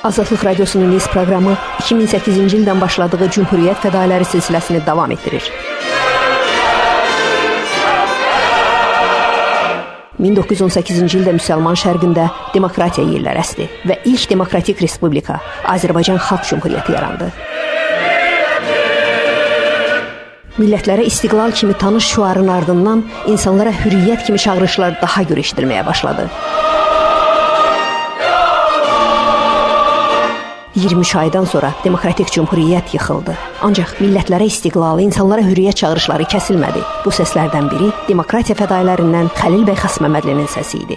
Azadlıq Radiosunun Niz proqramı 2008-ci ildən başladığı Cümhuriyyət fədailəri silsiləsini davam etdirir. 1918-ci ildə müsəlman şərqində demokratiya yellər əsdi və ilk demokratik respublika Azərbaycan Xalq Cümhuriyyəti yarandı. Millətlərə istiqlal kimi tanış şüarın ardından insanlara hürriyyət kimi çağırışlar daha gür eşidilməyə başladı. 23 aydan sonra demokratik cümhuriyyət yıxıldı. Ancaq millətlərə istiqlalı, insanlara hürriyyət çağırışları kəsilmədi. Bu səslərdən biri demokratiya fədaillərindən Xəlil bəy Xasməmmədlinin səsi idi.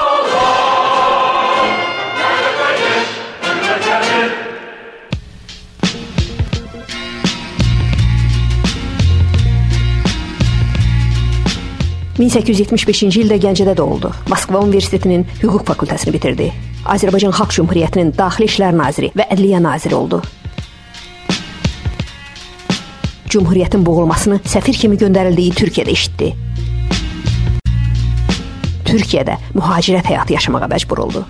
...1875-ci ildə Gəncədə doğuldu. Moskva Universitetinin hüquq fakültəsini bitirdi. Azərbaycan Xalq Cümhuriyyətinin Daxili İşlər Naziri və Ədliyyə Naziri oldu. Cümhuriyyətin boğulmasını səfir kimi göndərildiyi Türkiyədə eşitdi. Türkiyədə mühacirət həyatı yaşamağa məcbur oldu.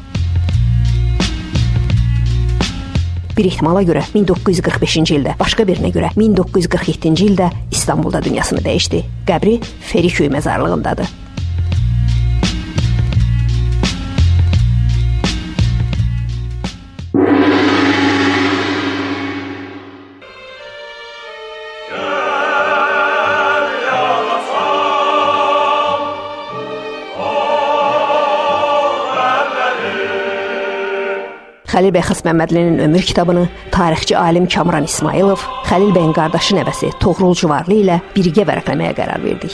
Bir ehtimala görə 1945-ci ildə, başqa birinə görə 1947-ci ildə İstanbulda dünyasını dəyişdi. Qəbri Feriköy məzarlığındadır. Xəlil bəy Xasməmmədlinin ömür kitabını tarixçi alim Kamran İsmailov, Xəlil bəyin qardaşı nəvəsi Toğrul Cüvarlı ilə birgə vərəqləməyə qərar verdik.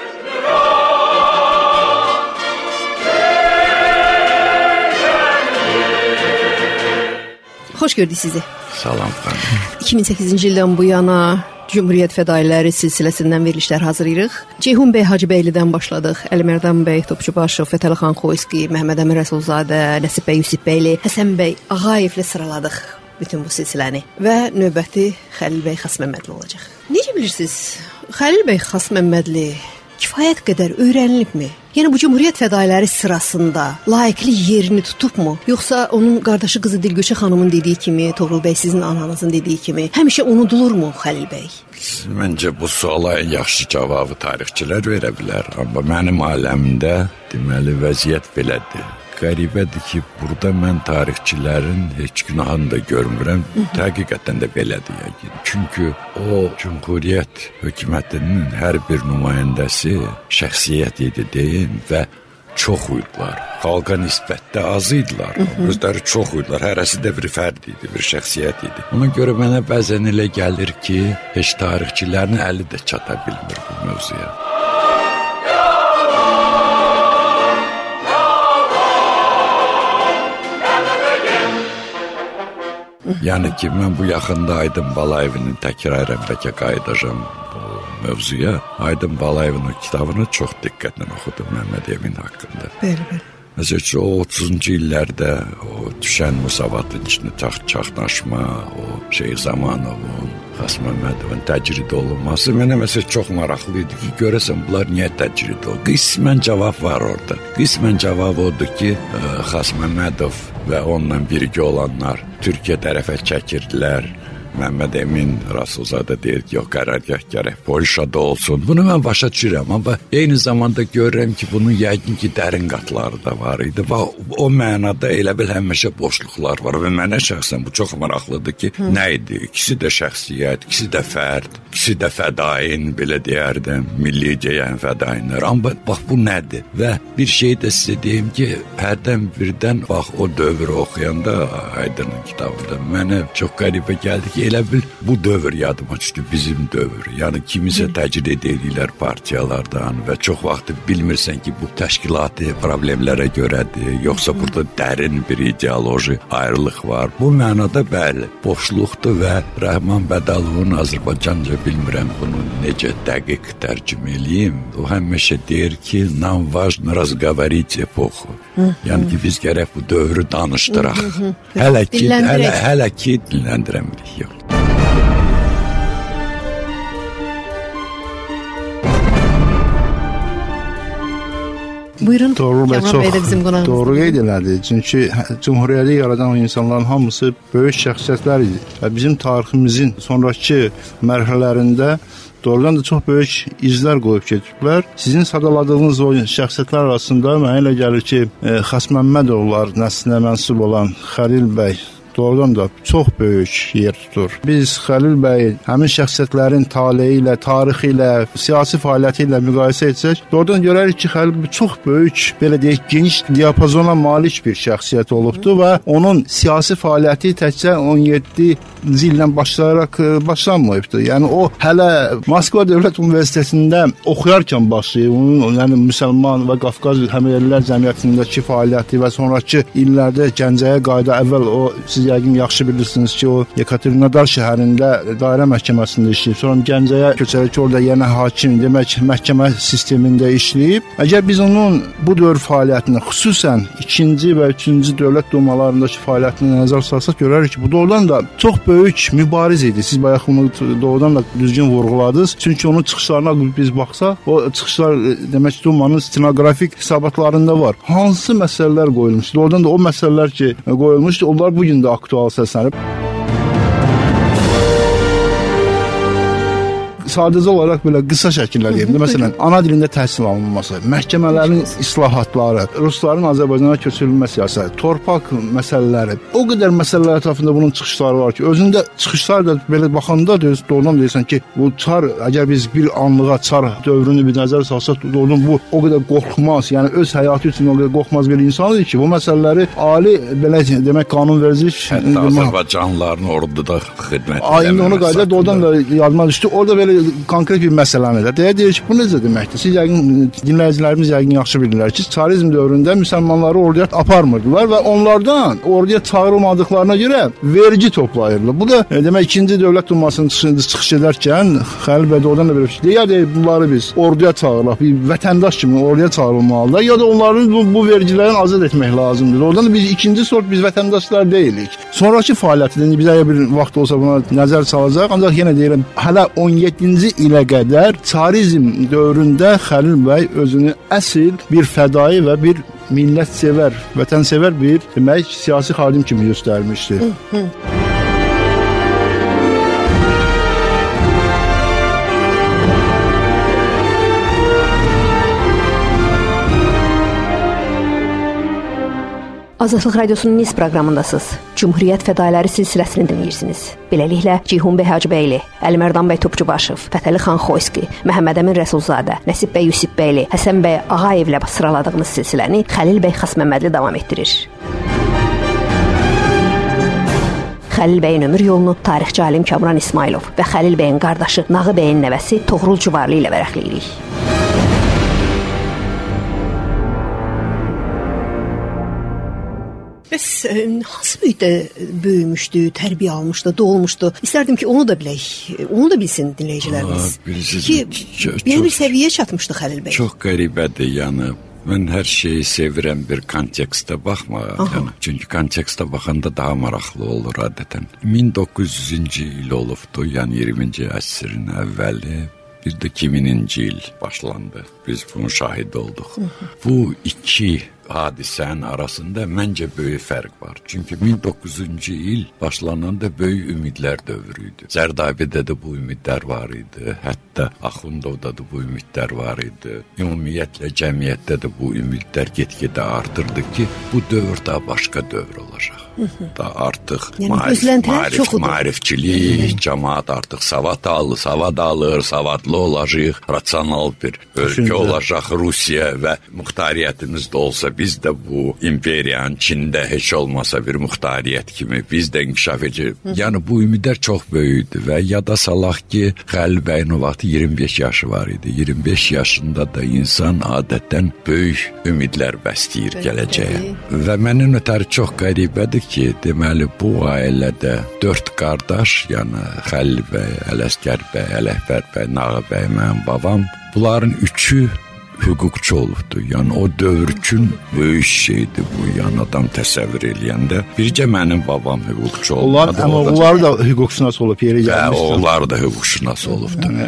Xoş gördük sizi. Salam xanım. 2008-ci ildən bu yana Cümhuriyyət fədailəri silsiləsindən verilişlər hazırlayırıq. Ceyhun bəy Hacıbəylidən başladıq. Əlimərdan bəy Topçubaşov, Fətəli xan Xoyski, Məhəmməd Əmir Rəsulzadə, Nəsib bəy Yusif bəyli, Həsən bəy Ağayevlə sıraladıq bütün bu silsiləni. Və növbəti Xəlil bəy Xasməmmədli olacaq. Necə bilirsiniz? Xəlil bəy Xasməmmədli kifayət qədər öyrənilibmi? Yəni bu Cümhuriyyət fədailəri sırasında layiqli yerini tutubmu? Yoxsa onun qardaşı qızı Dilgöşə xanımın dediyi kimi, Toğrul bəy sizin ananızın dediyi kimi həmişə unudulurmu Xəlil bəy? Məncə bu suala ən yaxşı cavabı tarixçilər verə bilər. Amma mənim aləmdə deməli vəziyyət belədir. Qəribədir ki, burada mən tarixçilərin heç günahını da görmürəm. Həqiqətən də belədir yəqin. Çünki o Cümhuriyyət hökumətinin hər bir nümayəndəsi şəxsiyyət idi deyin və çox uydular. Xalqa nisbətdə az idilər. Özləri çox uydular. Hərəsi də bir fərd idi, bir şəxsiyyət idi. Ona görə mənə bəzən elə gəlir ki, heç tarixçilərin əli də çata bilmir bu mövzuya. Yəni ki, mən bu yaxında Aydın Balayevin təkrarən bəlkə qayıdacağım bu mövzuya. Aydın Balayevin kitabını çox diqqətlə oxudum Məhəmməd Emin haqqında. Bəli. Məsələn, o 30-cu illərdə o düşən müsavatın içində çaxnaşma, o Zamanovun, Xasməmmədovun təcrid olunması mənə məsələn çox maraqlı idi ki, görəsən bunlar niyə təcrid oldu? Qismən cavab var orada. Qismən cavab odur ki, Xasməmmədov və onunla birgə olanlar Türkiyə tərəfə çəkirdilər. Məhəmməd Emin Rasulzadə deyir ki, yox, qərargah gərək Polşada olsun. Bunu mən başa düşürəm, amma eyni zamanda görürəm ki, bunun yəqin ki, dərin qatları da var idi. Və o mənada elə bil həmişə boşluqlar var və mənə şəxsən bu çox maraqlıdır ki, nə idi? İkisi də şəxsiyyət, ikisi də fərd, ikisi də fədain, belə deyərdim, milli deyən fədainlər. Amma bax, bu nədir? Və bir şey də sizə deyim ki, hərdən birdən, bax, o dövrü oxuyanda Aydın'ın kitabında mənə çox qəribə gəldi ki, elə bil bu dövr yadıma düşdü, bizim dövr. Yəni kimisə təcrid edirlər partiyalardan və çox vaxt bilmirsən ki, bu təşkilati problemlərə görədir, yoxsa burada dərin bir ideoloji ayrılıq var. Bu mənada bəli, boşluqdur və Rəhman Bədalovun Azərbaycanca bilmirəm bunu necə dəqiq tərcümə eləyim. O həmişə deyir ki, nam важно разговорить эпоху. Yəni ki, biz gərək bu dövrü danışdıraq. Hələ ki dinləndirəmirik, yox. Buyurun. Doğru və Kamran Bəy də bizim qonağımızdır. Doğru qeyd elədi. Çünki Cümhuriyyəti yaradan o insanların hamısı böyük şəxsiyyətlər idi. Və bizim tariximizin sonrakı mərhələlərində doğrudan da çox böyük izlər qoyub gediblər. Sizin sadaladığınız o şəxsiyyətlər arasında mənə elə gəlir ki, Xas Məmmədovlar nəslinə mənsub olan Xəlil bəy doğrudan da çox böyük yer tutur. Biz Xəlil bəy həmin şəxsiyyətlərin taleyi ilə, tarixi ilə, siyasi fəaliyyəti ilə müqayisə etsək, doğrudan görərik ki, Xəlil bəy çox böyük, belə deyək, geniş diapazona malik bir şəxsiyyət olubdu və onun siyasi fəaliyyəti təkcə 17-ci ildən başlayaraq başlanmayıbdı. Yəni o hələ Moskva Dövlət Universitetində oxuyarkən başlayıb, onun yəni müsəlman və Qafqaz həmyerlilər cəmiyyətindəki fəaliyyəti və sonrakı illərdə Gəncəyə qayıda əvvəl o siz yəqin yaxşı bilirsiniz ki, o Yekaterinodar şəhərində dairə məhkəməsində işləyib. Sonra Gəncəyə köçərək orada yenə hakim, demək məhkəmə sistemində işləyib. Əgər biz onun bu dövr fəaliyyətini, xüsusən 2-ci və 3-cü dövlət dumalarındakı fəaliyyətini nəzər salsaq görərik ki, bu doğrudan da çox böyük mübariz idi. Siz bayaq bunu doğrudan da düzgün vurğuladınız. Çünki onun çıxışlarına biz baxsaq, o çıxışlar demək dumanın stenoqrafik hesabatlarında var. Hansı məsələlər qoyulmuşdu? Doğrudan da o məsələlər ki, qoyulmuşdu, onlar bu gün də aktual səslənib. Sadəcə olaraq belə qısa şəkildə deyim. Məsələn, ana dilində təhsil alınması, məhkəmələrin islahatları, rusların Azərbaycana köçürülmə siyasəti, torpaq məsələləri, o qədər məsələlər ətrafında bunun çıxışları var ki, özündə çıxışlar da belə baxanda doğrudan deyirsən ki, bu çar, əgər biz bir anlığa çar dövrünü bir nəzər salsaq, doğrudan bu o qədər qorxmaz, yəni öz həyatı üçün o qədər qorxmaz bir insan idi ki, bu məsələləri ali belə demək qanunvericilik hətta Azərbaycanlıların orduda xidmət etməsi. Aynen onu qayda doğrudan da yadıma düşdü. Orada belə konkret bir məsələni də deyir ki, bu necə deməkdir? Siz yəqin dinləyicilərimiz yəqin yaxşı bilirlər ki, çarizm dövründə müsəlmanları orduya aparmırdılar və onlardan orduya çağırılmadıqlarına görə vergi toplayırlar. Bu da demək 2-ci dövlət dumasının çıxış edərkən Xəlil bəy oradan da belə şey deyir, bunları biz orduya çağırırıq, bir vətəndaş kimi orduya çağırılmalıdır ya da onların bu vergilərdən azad etmək lazımdır. Oradan da biz ikinci sort biz vətəndaşlar deyilik. Sonrakı fəaliyyətdə bizə bir vaxt olsa buna nəzər salacaq, ancaq yenə deyirəm, hələ 17-ci ilə qədər çarizm dövründə Xəlil bəy özünü əsl bir fədai və bir millətsevər, vətənsevər bir demək siyasi xadim kimi göstərmişdi. Azadlıq Radiosunun Niz proqramındasınız. Cümhuriyyət fədailəri silsiləsini dinləyirsiniz. Beləliklə, Ceyhun bəy Hacıbəyli, Əlimərdan bəy Topçubaşov, Fətəli xan Xoyski, Məhəmməd Əmin Rəsulzadə, Nəsib bəy Yusifbəyli, Həsən bəy Ağayevlə sıraladığınız silsiləni Xəlil bəy Xasməmmədli davam etdirir. Xəlil bəyin ömür yolunu tarixçi alim Kamran İsmailov və Xəlil bəyin qardaşı Nağı bəyin nəvəsi Toğrul Cuvarlı ilə vərəqləyirik. Bəs hansı mühitdə böyümüşdü, tərbiyə almışdı, doğulmuşdu? İstərdim ki, onu da bilək, onu da bilsin dinləyicilərimiz. Ki, bir səviyyəyə çatmışdı Xəlil bəy. Çox qəribədir, yəni. Mən hər şeyi sevirəm bir kontekstə baxmağa. Yəni, çünki kontekstə baxanda daha maraqlı olur adətən. 1900-cü il olubdu, yəni 20-ci əsrin əvvəli. Bir də 2000-ci il başlandı. Biz bunu şahid olduq. Bu iki hadisənin arasında məncə böyük fərq var. Çünki 1900-cü il başlananda böyük ümidlər dövrü idi. Zərdabidə də bu ümidlər var idi. Hətta Axundovda da bu ümidlər var idi. Ümumiyyətlə cəmiyyətdə də bu ümidlər get-gedə artırdı ki, bu dövr daha başqa dövr olacaq. Da artıq maarifçilik, cəmaat artıq savad alır, savadlı olacaq, rasional bir ölkə olacaq Rusiya və muxtariyyətimiz də olsa biz də bu imperiyanın Çində heç olmasa bir muxtariyyət kimi biz də inkişaf edəcək. Yəni bu ümidlər çox böyükdür və yada salaq ki, Xəlil bəyin o vaxt 25 yaşı var idi. 25 yaşında da insan adətən böyük ümidlər bəsləyir gələcəyə. Və məndən ötəri çox qəribədir ki, deməli bu ailədə 4 qardaş, yəni Xəlil bəy, Ələsgər bəy, Ələkbər bəy, Nağı bəy, mənim babam, bunların 3-ü hüquqçu olubdu. Yəni o dövr üçün böyük şeydir bu, yəni adam təsəvvür eləyəndə. Bircə mənim babam hüquqçu olmadı. Onlar da hüquqşünas olub, yeri gəlmişdi. Onlar da hüquqşünas olubdu. 。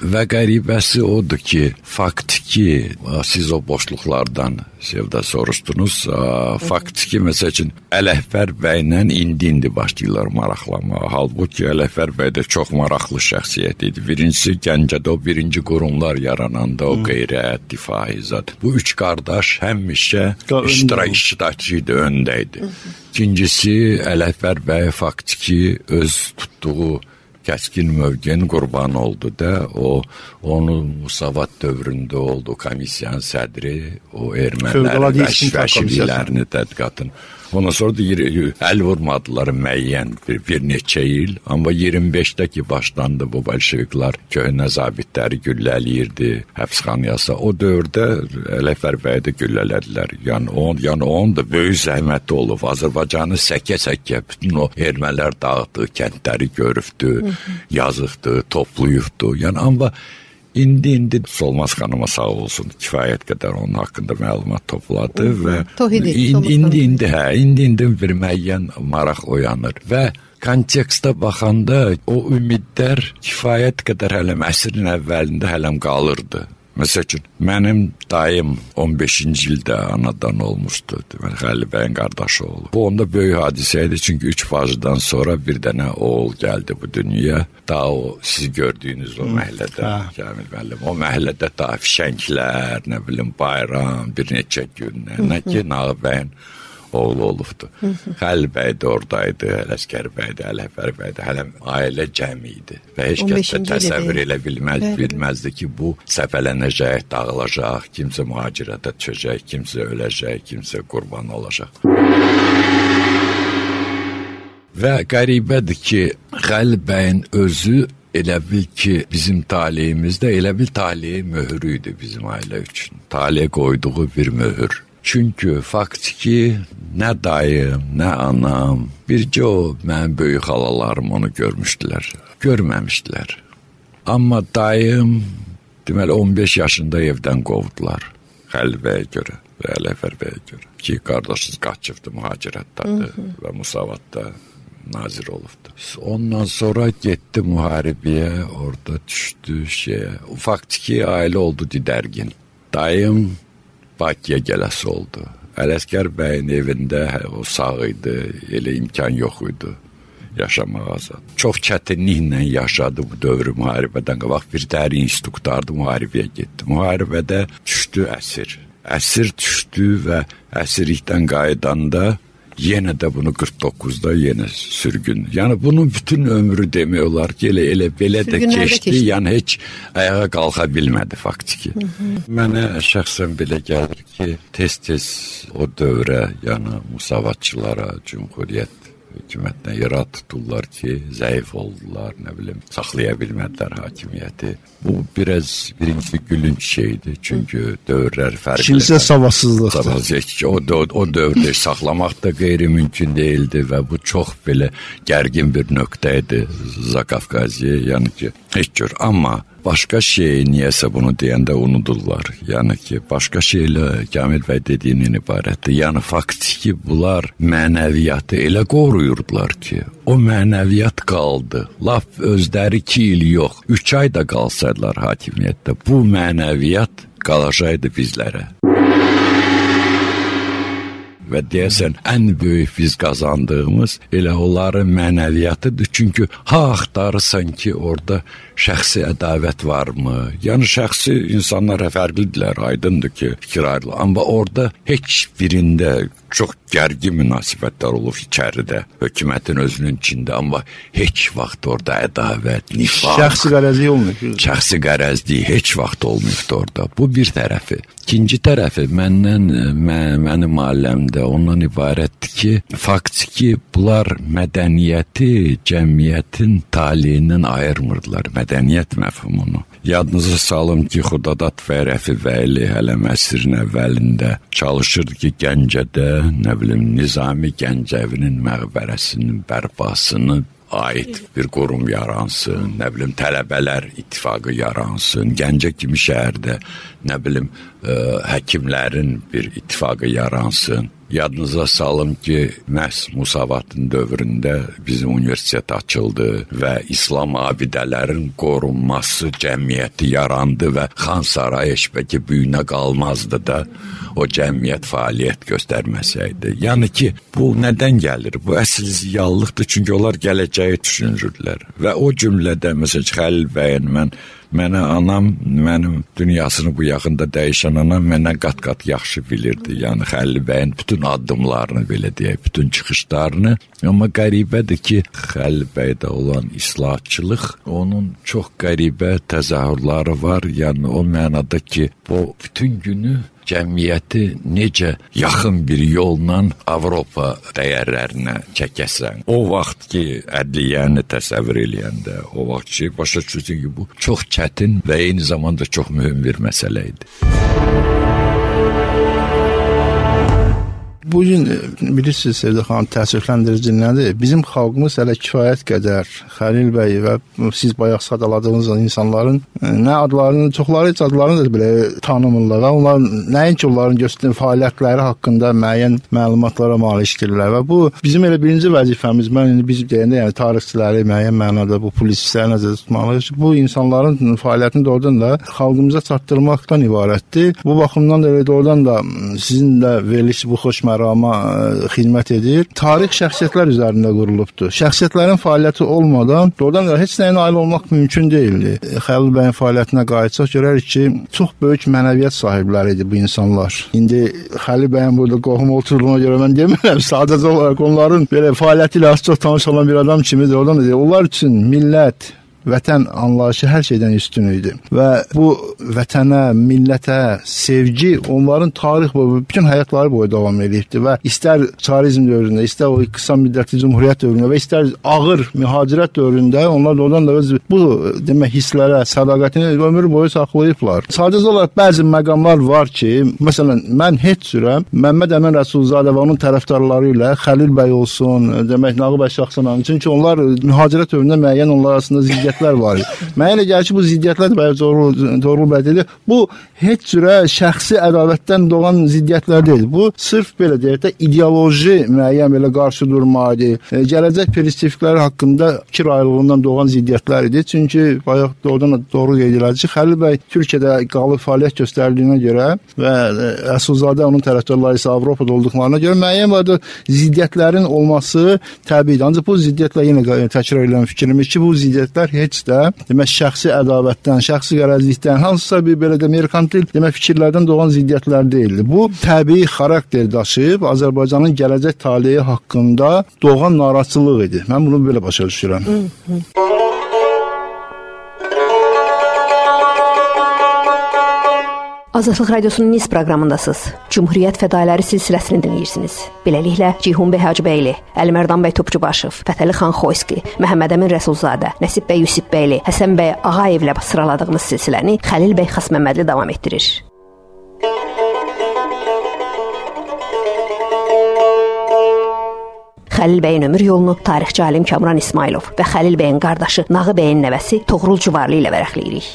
Və qəribəsi odur ki, faktiki, siz o boşluqlardan Sevda soruşdunuz, faktiki məsəl üçün Ələkbər bəylə indi başlayırlar maraqlanmağa. Halbuki Ələkbər bəy də çox maraqlı şəxsiyyət idi. Birincisi Gəncədə o birinci qurumlar yarananda o qeyrət, difai zat. Bu üç qardaş həmişə iştirakçı idi, öndə idi. İkincisi Ələkbər bəy faktiki öz tutduğu kəskin mövqenin qurbanı oldu da, onu Musavat dövründə oldu, komissiyanın sədri, o ermənilərin vəşvəşiliklərini tədqiqatın. Ondan sonra da əl vurmadılar müəyyən bir neçə il, amma 25-də ki başlandı bu bolşeviklər köhnə zabitləri güllələyirdi həbsxanaya. O dövrdə Ələkbər bəyi də güllələdilər. Yəni onun da böyük zəhməti olub. Azərbaycanı səkə-səkə bütün o ermənilər dağıtdığı kəndləri görübdü, yazıqdı, toplayıbdı. Yəni amma İndi Solmaz xanıma sağ olsun, kifayət qədər onun haqqında məlumat topladı və indi bir müəyyən maraq oyanır və kontekstə baxanda o ümidlər kifayət qədər hələm əsrin əvvəlində hələm qalırdı. Məsəl üçün, mənim dayım 15-ci ildə anadan olmuşdu. Deməli, Xəlil bəyin qardaşı oğlu. Bu onda böyük hadisə idi, çünki 3 bacıdan sonra bir dənə oğul gəldi bu dünyaya. Daha o, siz gördüyünüz o məhəllədə, Kamil müəllim, o məhəllədə daha fişənglər, nə bilim, bayram, bir neçə gün, nə ki, Nağı bəyin oğlu olubdu. Xəlil bəy də oradaydı, Ələsgər bəy də, Ələkbər bəy də, hələm ailə cəmi idi. Və heç kəs də təsəvvür elə bilməzdi ki, bu səfələnəcək, dağılacaq, kimsə mühacirətə düşəcək, kimsə öləcək, kimsə qurban olacaq. Və qəribədir ki, Xəlil bəyin özü elə bil ki, bizim taleyimizdə elə bil taleyi möhrü idi bizim ailə üçün. Taleyə qoyduğu bir möhür. Çünki faktiki nə dayım, nə anam, bircə o mənim böyük xalalarım onu görməmişdilər. Amma dayım, deməli 15 yaşında evdən qovdular Xəlil bəyə görə və Ələkbər bəyə görə. Ki, qardaşız qaçıbdı, mühacirətdadır və Musavatda nazir olubdu. Ondan sonra getdi müharibəyə, orada düşdü şeyə. Faktiki ailə oldu didərgin. Dayım Bakıya gələsi oldu. Ələsgər bəyin evində o sağ idi, elə imkan yox idi yaşamağa. Çox çətinliklə yaşadı bu dövrü müharibədən qabaq. Bir dəri institutlardı, müharibəyə getdi. Müharibədə düşdü əsir. Əsir düşdü və əsirlikdən qayıdanda yenə də bunu 49-da yenə sürgün. Yəni bunun bütün ömrü demək olar ki, elə belə də keçdi. Yəni heç ayağa qalxa bilmədi faktiki. Mənə şəxsən belə gəlir ki, tez-tez o dövrə, yəni Musavatçılara, Cümhuriyyət hökumətinə irad tuturlar ki, zəif oldular, nə bilim, saxlaya bilmədilər hakimiyyəti. Bu biraz birinci gülünç şeydir, çünki dövrlər fərqli. İkincisi savadsızlıqdır. O dövrdə saxlamaq da qeyri-mümkün değildi və bu çox belə gərgin bir nöqtə idi Zaqafqaziyə, yəni ki, heç cür. Amma başqa şey niyəsə bunu deyəndə unudurlar. Yəni ki, başqa şeylə Kamil bəy dediyindən ibarətdir. Yəni faktiki bunlar mənəviyyatı elə qoruyurdular ki, o mənəviyyat qaldı. Laf özləri 2 il yox, 3 ay da qalsaydılar hakimiyyətdə, bu mənəviyyat qalacaqdı bizlərə. Və deyəsən, ən böyük biz qazandığımız elə onların mənəviyyatıdır. Çünki axtarırsan ki, orada şəxsi ədavət varmı? Yəni, şəxsi insanlara fərqlidirlər, aydındır ki, fikir ayrılır. Amma orada heç birində çox gərgin münasibətlər olur içəridə, hökumətin özünün içində, amma heç vaxt orada ədavət, nifaq, şəxsi qərəzlik olmuyor. Şəxsi qərəzlik heç vaxt olmuyordu orada. Bu bir tərəfi. İkinci tərəfi mənim aləmdə ondan ibarətdir ki, faktiki bunlar mədəniyyəti cəmiyyətin taleyindən ayırmırdılar, mədəniyyət məfhumunu. Yadınızı salım ki, Xudadad və Rəfi Bəyli hələm əsrin əvvəlində çalışırdı ki, Gəncədə, nə bilim, Nizami Gəncəvinin məqbərəsinin bərpasını ait bir qurum yaransın, nə bilim, tələbələr ittifaqı yaransın, Gəncə kimi şəhərdə, nə bilim, həkimlərin bir ittifaqı yaransın. Yadınıza salım ki, məhz Musavatın dövründə bizim universitet açıldı və İslam abidələrin qorunması cəmiyyəti yarandı və Xan Saray eşbəki büyünə qalmazdı da o cəmiyyət fəaliyyət göstərməsəydi. Yəni ki, bu nədən gəlir? Bu əsl ziyalılıqdır, çünki onlar gələcəyi düşünürlər. Və o cümlədə, məsələn, Xəlil bəyin mənə anam, mənim dünyasını bu yaxında dəyişən anam mənə qat-qat yaxşı bilirdi. Yəni Xəlil bəyin bütün addımlarını, belə deyək, bütün çıxışlarını. Amma qəribədir ki, Xəlil bəydə olan islahatçılıq, onun çox qəribə təzahürləri var. Yəni o mənada ki, bu bütün günü cəmiyyəti necə yaxın bir yolla Avropa dəyərlərinə çəkəsən. O vaxt ki, ədliyyəni təsəvvür eləyəndə, o vaxt ki, başa düşürsən ki, bu çox çətin və eyni zamanda çox mühüm bir məsələ idi. Bugün bilirsiniz Sevdə xanım, təəssüfləndirici nədir? Bizim xalqımız hələ kifayət qədər Xəlil bəy və siz bayaq sadaladığınız insanların nə adlarını, çoxları heç adlarını da belə tanımırlar. Onlar nəinki onların göstərdiyi fəaliyyətləri haqqında müəyyən məlumatlara malikdirlər və bu bizim elə birinci vəzifəmiz. Mən indi biz deyəndə, yəni tarixçiləri müəyyən mənada bu polisləri nəzərdə tutmalıyıq. Bu insanların fəaliyyətini doğrudan da xalqımıza çatdırmaqdan ibarətdir. Bu baxımdan da doğrudan da sizin də veriliş bu xoş mərama xidmət edir. Tarix şəxsiyyətlər üzərində qurulubdur. Şəxsiyyətlərin fəaliyyəti olmadan doğrudan da heç nəyə nail olmaq mümkün deyildi. Xəlil bəyin fəaliyyətinə qayıtsaq görərik ki, çox böyük mənəviyyat sahibləri idi bu insanlar. İndi Xəlil bəyin burada qohum oturduğuna görə mən demirəm, sadəcə olaraq onların belə fəaliyyəti ilə az çox tanış olan bir adam kimidir. Oradan da onlar üçün millət, vətən anlayışı hər şeydən üstün idi. Və bu vətənə, millətə sevgi onların tarix boyu, bütün həyatları boyu davam edibdi və istər çarizm dövründə, istər o qısa müddətli cümhuriyyət dövründə və istər ağır mühacirət dövründə onlar da oradan da öz bu demək hisslərə, sədaqətini ömür boyu saxlayıblar. Sadəcə olaraq bəzi məqamlar var ki, məsələn, mən heç cürə Məmməd Əmin Rəsulzadə və onun tərəfdarları ilə Xəlil bəy olsun, demək Nağı bəy şəxsən, çünki onlar mühacirət dövründə müəyyən onlar arasında ziddiyyətlər var. Mənə elə gəlir ki, bu ziddiyyətlər bəy doğru bəy dedi. Bu heç cürə şəxsi ədavətdən doğan ziddiyyətlər deyil. Bu sırf belə deyək də ideoloji müəyyən belə qarşı durma idi. Gələcək perspektivləri haqqında fikir ayrılığından doğan ziddiyyətlər idi. Çünki bayaq doğru qeyd edildi ki, Xəlil bəy Türkiyədə qalıb fəaliyyət göstərdiyinə görə və Rəsulzadə onun tərəfdarları isə Avropada olduqlarına görə müəyyən var ziddiyyətlərin olması təbiidir. Ancaq bu ziddiyyətlər yenə təkrar edən fikrimiz ki, bu ziddiyyətlər heç də demək şəxsi ədavətdən, şəxsi qərəzlikdən, hansısa bir belə də merkantil demək fikirlərdən doğan ziddiyyətlər deyildi. Bu təbii xarakter daşıyıb Azərbaycanın gələcək taleyi haqqında doğan narahatçılıq idi. Mən bunu belə başa düşürəm. Azadlıq Radiosunun Niz proqramındasınız. Cümhuriyyət fədailəri silsiləsini dinləyirsiniz. Beləliklə, Ceyhun bəy Hacıbəyli, Əlimərdan bəy Topçubaşov, Fətəli xan Xoyski, Məhəmməd Əmin Rəsulzadə, Nəsib bəy Yusifbəyli, Həsən bəy Ağayevlə sıraladığımız silsiləni Xəlil bəy Xasməmmədli davam etdirir. Xəlil bəyin ömür yolunu tarixçi alim Kamran İsmailov və Xəlil bəyin qardaşı Nağı bəyin nəvəsi Toğrul Cuvarlı ilə vərəqləyirik.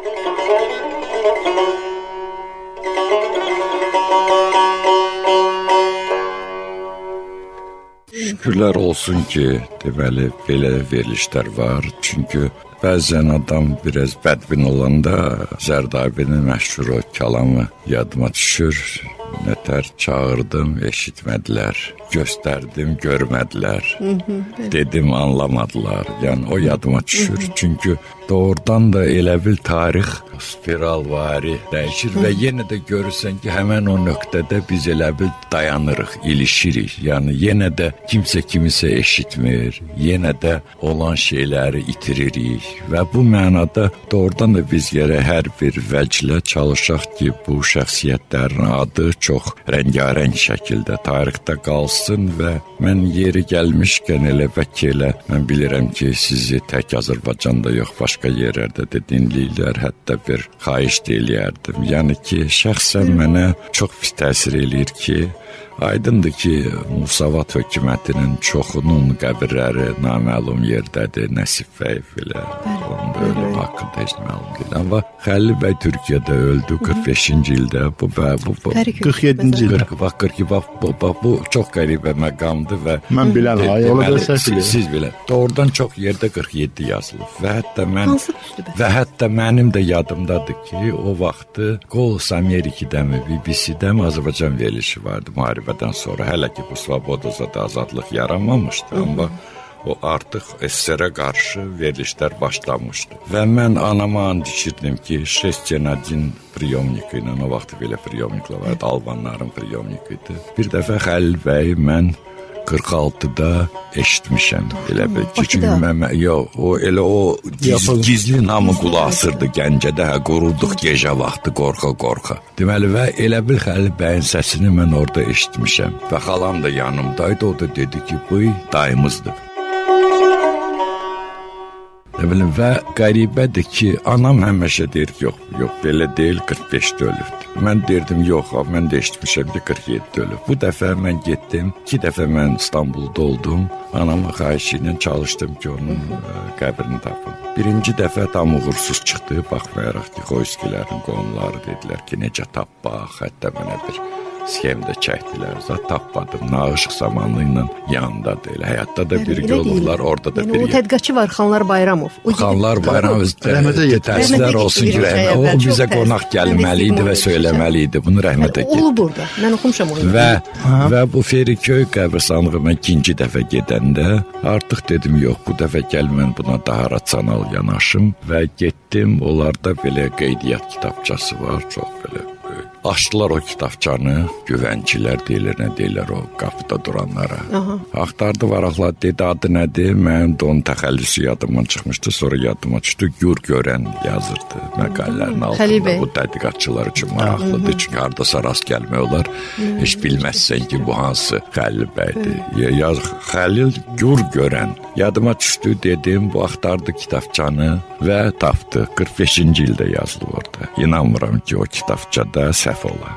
Şükürlər olsun ki, deməli, belə verilişlər var. Çünki bəzən adam biraz bədbin olanda Zərdabinin məşhur o kəlamı yadıma düşür. Nətər çağırdım, eşitmədilər. Göstərdim, görmədilər. Dedim, anlamadılar. Yəni o yadıma düşür. Çünki doğrudan da elə bil tarix spiralvari dəyişir və yenə də görürsən ki, həmən o nöqtədə biz elə bil dayanırıq, ilişirik. Yəni yenə də kimsə kimisə eşitmir, yenə də olan şeyləri itiririk və bu mənada doğrudan da biz gərək hər bir vəclə çalışaq ki, bu şəxsiyyətlərin adı çox rəngarəng şəkildə tarixdə qalsın və mən yeri gəlmişkən elə bəlkə mən bilirəm ki, sizi tək Azərbaycanda yox, başqa yerlərdə də dinləyirlər, hətta bir xahiş eləyərdim. Yəni ki, şəxsən mənə çox pis təsir eləyir ki, aydındır ki, Musavat hökumətinin çoxunun qəbirləri naməlum yerdədir, Nəsib bəy filə. Onda ölüm haqqında heç məlum deyil. Amma Xəlil bəy Türkiyədə öldü 45-ci ildə. Bu 47-ci ildə. Bu çox qəribə məqamdır və mən bilən ola bilsəz siz bilən. Doğrudan çox yerdə 47 yazılıb və hətta mənim də yadımdadır ki, o vaxtı Qolus Amerikidəmi, BBC-dəmi Azərbaycan verilişi vardı müharibədən sonra. Hələ ki, bu Svobodada azadlıq yaranmamışdı, amma o artıq SSR-ə qarşı verilişlər başlamışdı. Və mən anama and içirdim ki, 6-1 priyomnik ilə, o vaxt belə priyomniklə vardı, Albanların priyomnik idi. Bir dəfə Xəlil bəy mən 46-da eşitmişəm. Elə bir çünki o gizli namı qulaq asırdı Gəncədə, qurulduq gecə vaxtı qorxa. Deməli və elə bir Xəlil bəyin səsini mən orada eşitmişəm. Və xalam da yanımdaydı, o da dedi ki, bu dayımızdır. Və qəribədir ki, anam həmişə deyir ki, yox, belə deyil, 45-də ölübdür. Mən deyirdim, yox, mən də eşitmişəm ki, 47-də ölüb. Bu dəfə mən getdim, 2 dəfə mən İstanbulda oldum, anama xahişi ilə çalışdım ki, onun qəbrini tapım. Birinci dəfə tam uğursuz çıxdı, baxmayaraq ki, Xoyskilərin qonumları dedilər ki, necə tapmaq, hətta mənə bir sxemdə çəkdilər, zat tapmadım, nağışıq zamanlı ilə yanındadır, elə həyatda da bir yolurlar, orada da bir o tədqiqatçı var, Xanlar Bayramov. Xanlar Bayramov təəssüflər olsun ki, o bizə qonaq gəlməli idi və söyləməli idi, bunu rəhmətə getdi. Olub burada, mən oxumuşam onu. Və bu Feriköy qəbristanlığı mən 2-ci dəfə gedəndə artıq dedim, yox, bu dəfə gəl mən buna daha rasional yanaşım və getdim, onlarda belə qeydiyyat kitabçası var, çox belə. Açdılar o kitabçanı, güvəncilər deyilir, nə deyirlər o qapıda duranlara. Axtardı varaqlar, dedi adı nədir? Mənim də onun təxəllüsü yadımdan çıxmışdı, sonra yadıma düşdü, Gür Görən yazırdı məqalələrin altında. Bu tədqiqatçılar üçün maraqlıdır, çünki hardasa rast gəlmək olar, heç bilməzsən ki, bu hansı Xəlil bəydir. Xəlil Gür Görən. Yadıma düşdü, dedim, bu axtardı kitabçanı və tapdı. 45-ci ildə yazılıb orada. İnanmıram ki, o kitabçada səhv ola.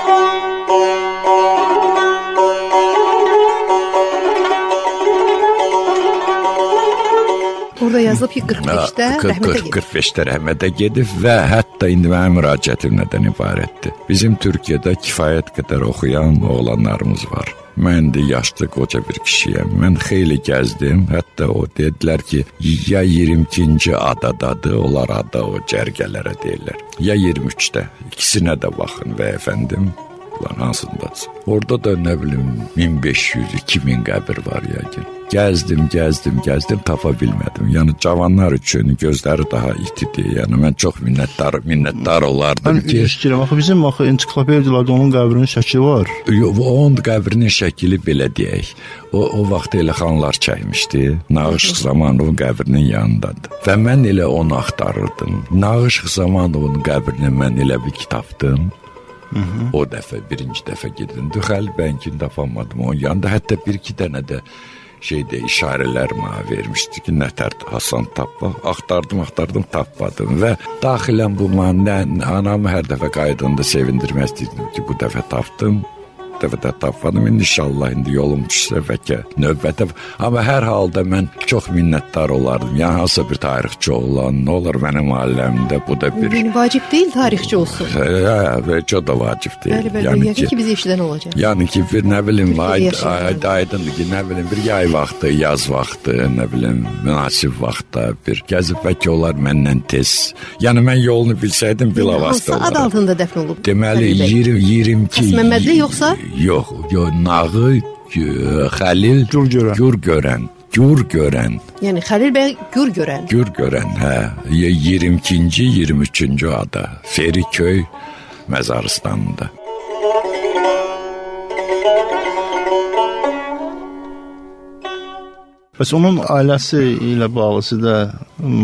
Orada yazılıb ki, 45-də rəhmətə gedib və hətta indi mənim müraciətim nədən ibarətdir. Bizim Türkiyədə kifayət qədər oxuyan oğlanlarımız var. Mən də yaşlı qoca bir kişiyəm. Mən xeyli gəzdim. Hətta o dedilər ki, ya 22-ci adadadır, onlar ada o cərgələrə deyirlər. Ya 23-də. İkisinə də baxın və əfəndim, hansındadır. Orada da nə bilim 1500-2000 qəbir var yəqin. Gəzdim, tapa bilmədim. Yəni cavanlar üçün gözləri daha itidir. Yəni mən çox minnətdar olardım ki. Mən istəyirəm, axı bizim ensiklopediyalarda onun qəbrinin şəkli var. Onun qəbrinin şəkli belə deyək. O vaxt elə xanlar çəkmişdi. Nağışıq Zamanovun qəbrinin yanındadır. Və mən elə onu axtarırdım. Nağışıq Zamanovun qəbrini mən elə bir tapdım. O dəfə, birinci dəfə gedim. Xəlil bəyinkini tapamadım onun yanında. Hətta 1-2 dənə də işarələr mənə vermişdi ki, nətər Hasan tapmaq. Axtardım, tapmadım və daxilən bu mənə anamı hər dəfə qaydanda sevindirmək istəyirdim ki, bu dəfə tapdım. Dəfə tapmadım, inşallah indi yolum düşsə bəlkə növbətə. Amma hər halda mən çox minnətdar olardım. Yəni hansısa bir tarixçi olan, nə olur mənim ailəmdə bu da bir... Yəni vacib deyil tarixçi olsun. Çox da vacib deyil. Yəni ki, bizi eşidən olacaq. Yəni ki, bir nə bilim, aydındır ki, nə bilim, bir yay vaxtı, yaz vaxtı, nə bilim, münasib vaxtda bir gəzib bəlkə olar məndən tez. Yəni mən yolunu bilsəydim, bilavasitə olaraq. Hansı ad altında dəfn olub? Deməli, 22... Məmmədli yoxsa? Yox, Nağı Xəlil Gür Görən. Yəni Xəlil bəy Gür Görən. Gür Görən, hə. 22-ci, 23-cü ada. Feriköy məzarstanında. Bəs onun ailəsi ilə bağlısı da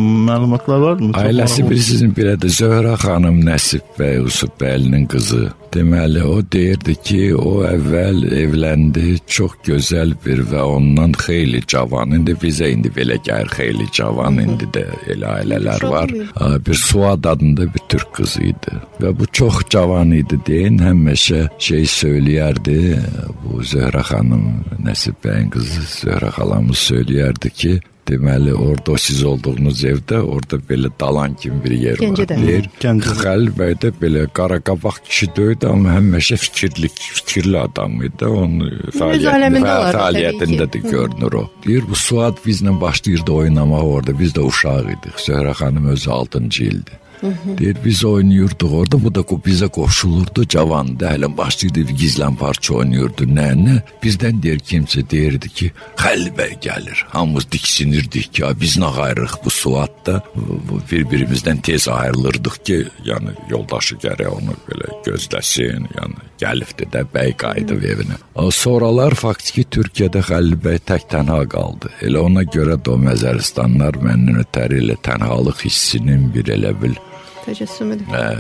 məlumatlar varmı? Ailəsi bilirsiniz belədir. Zöhrə xanım Nəsib bəy Yusuf bəylinin qızı. Deməli, o deyirdi ki, o əvvəl evləndi, çox gözəl bir və ondan xeyli cavan, indi bizə indi belə gəlir, xeyli cavan, indi də elə ailələr var. Bir Suad adında bir türk qızı idi və bu çox cavan idi deyin, həmişə söyləyərdi, bu Zöhrə xanım, Nəsib bəyin qızı Zöhrə xalamız söyləyərdi ki, deməli, orada siz olduğunuz evdə, orada belə dalan kimi bir yer var. Deyir, Xəlil bəy də belə qaraqabaq kişi deyildi, amma həmişə fikirli adam idi. Onun fəaliyyətində də görünür o. Deyir, bu Suad bizlə başlayırdı oynamağa orada, biz də uşaq idik. Zöhrə xanım özü 6-cı ildi. Deyir, biz oynayırdıq orada, bu da bizə qoşulurdu, cavandı, hələ başlayırdı, gizlən parça oynayırdı, nə? Bizdən deyir, kimsə deyirdi ki, Xəlil bəy gəlir, hamımız diksinirdik ki, biz nə ayrırıq bu Suadda, bir-birimizdən tez ayrılırdıq ki, yəni yoldaşı gərək onu belə gözləsin, yəni gəlibdi də bəy qayıdıb evinə. Sonralar faktiki Türkiyədə Xəlil bəy tək tənha qaldı. Elə ona görə də o Məzəristanlar məndən ötəri ilə tənhalıq hissinin bir elə bil təcəssüm edir.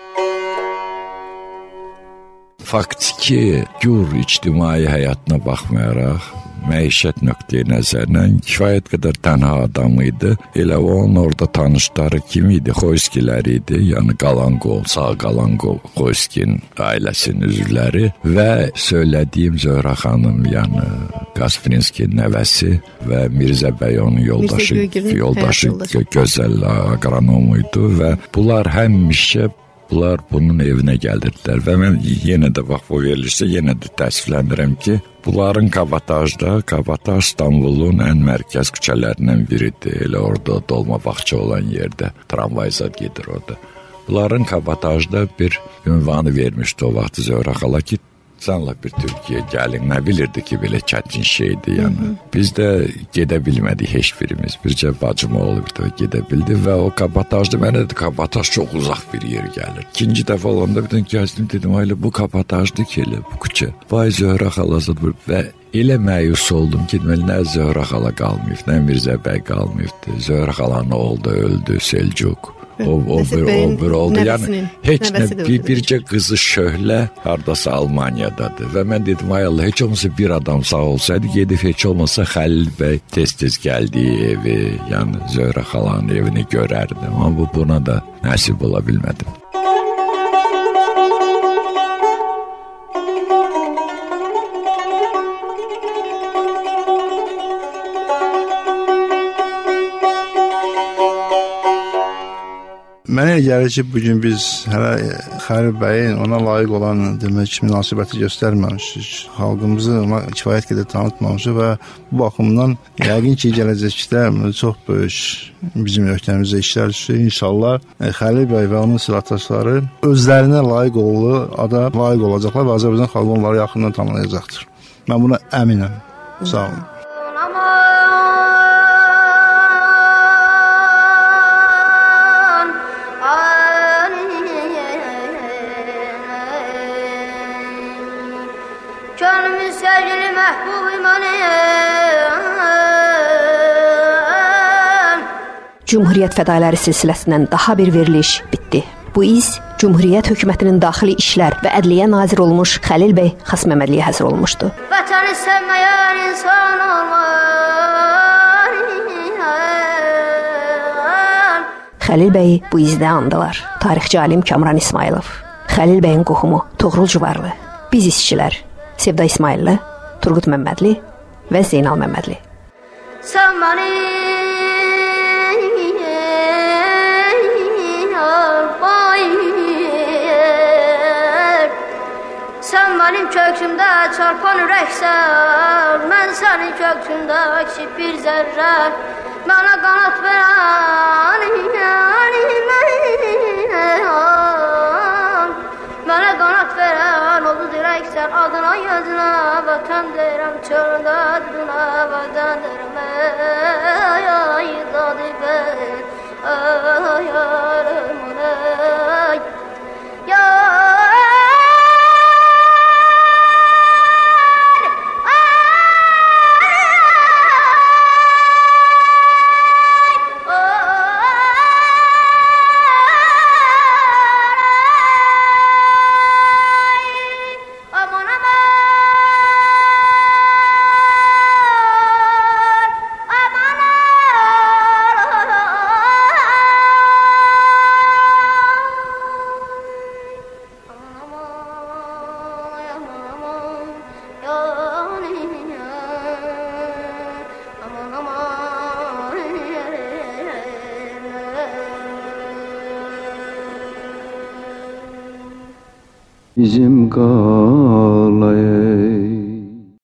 Faktiki gür ictimai həyatına baxmayaraq, məişət nöqteyi nəzərdən kifayət qədər tənha adam idi. Elə onun orada tanışları kim idi? Xoyskilər idi, yəni Qalangol, sağ Qalangol, Xoyskin ailəsinin üzvləri və söylədiyim Zöhrə xanım, yəni Qasprinskinin nəvəsi və Mirzə bəy onun yoldaşı gözəl aqronomu idi və bunlar həmişə bunun evinə gəlirdilər və mən yenə də bax bu verilişdə yenə də təəssüflənirəm ki, bunların Kabataj İstanbulun ən mərkəz küçələrindən biridir. Elə orada dolma bağça olan yerdə tramvay zad gedir orada. Bunların Kabatajda bir ünvanı vermişdi o vaxt Zöhrə xala ki, canla bir Türkiyə gəlin, nə bilirdi ki, belə çətin şeydir, yəni. Biz də gedə bilmədik heç birimiz. Bircə bacım oğlu bir də gedə bildi və o Kabatajda mənə də Kabataj çox uzaq bir yer gəlir. İkinci dəfə olanda bir dənə gəldim, dedim, ayla bu Kabatajdır ki, elə bu küçə. Vay Zöhrə xalası və elə məyus oldum ki, deməli, nə Zöhrə xala qalmayıb, nə Mirzə bəy qalmayıbdı. Zöhrə xalanın oğlu da öldü, Selcuk. O bir oldu. Yəni heç nə bircə qızı Şöhlə hardasa Almaniyadadır və mən dedim, ay Allah, heç olmasa bir adam sağ olsaydı, gedib heç olmasa Xəlil bəy tez-tez gəldiyi evi, yəni Zöhrə xalanın evini görərdim, amma buna da nəsib ola bilmədim. Mənə gəlir ki, bugün biz hələ Xəlil bəyin ona layiq olan demək münasibəti göstərməmişik. Xalqımızı ona kifayət qədər tanıtmamışıq və bu baxımdan yəqin ki, gələcəkdə çox böyük bizim ölkəmizdə işlər düşür. İnşallah Xəlil bəy və onun silahdaşları özlərinə layiq olacaqlar və Azərbaycan xalqı onları yaxından tanıyacaqdır. Mən buna əminəm. Sağ olun. Cümhuriyyət fədailəri silsiləsindən daha bir veriliş bitdi. Bu iz Cümhuriyyət hökumətinin daxili işlər və ədliyyə naziri olmuş Xəlil bəy Xasməmədliyə həsr olmuşdu. Vətəni sevməyən insan olmaz. Xəlil bəyi bu izdə andılar. Tarixçi alim Kamran İsmailov, Xəlil bəyin qohumu Toğrul Cüvarlı, biz işçilər Sevda İsmailli, Turqut Məmmədli və Zeynal Məmmədli. Sən mənim köksümdə çarpan ürəksən, mən sənin köksündə kiçik bir zərrə, mənə qanat verən, mənə qanat verən oldu dirəksən, adına yazına vətən deyirəm, çölündə adına vətən deyirəm, ay dadı bəy, ay yarım, ay bizim qalay